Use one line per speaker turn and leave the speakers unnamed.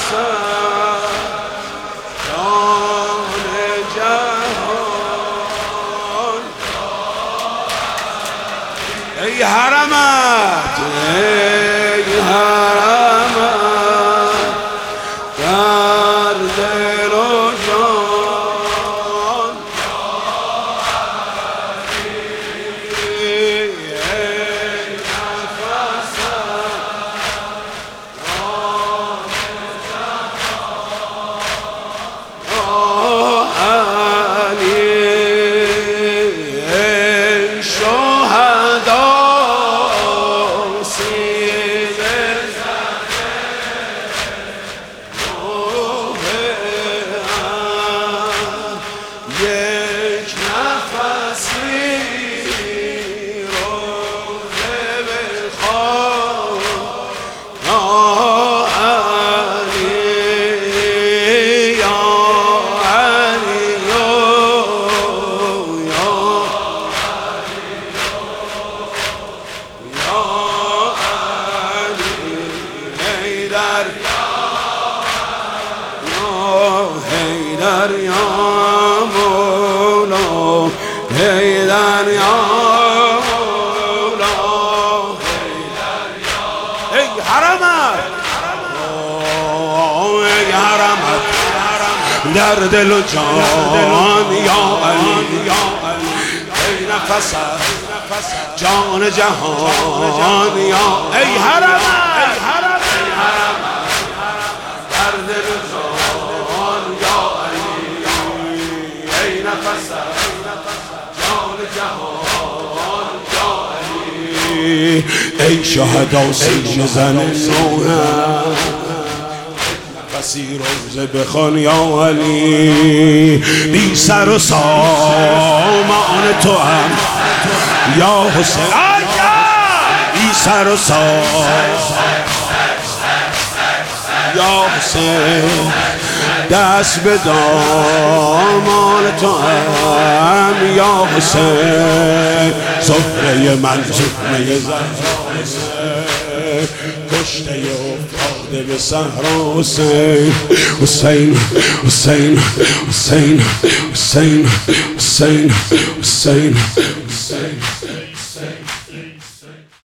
ای حرمت ای حرمت در دل و جان ای نفست علی ای شهدا یا مولا حیدر یا مولا ای حرمت ای حرمت در دل و جان یا علی ای نفس جان جهان یا ای حرمت در دل و جان یا نفس جان جهان یا علی ای شهدا سینه زن نوحم نفسی روزه بخوان یا علی بی سر و سامان تو هم یا حسین بی سر و سامان یا حسین دست به دامان تو هم یا حسین سفره من زخمه زهرا حسین کشته افتاده به صحرا حسین حسین حسین حسین حسین حسین حسین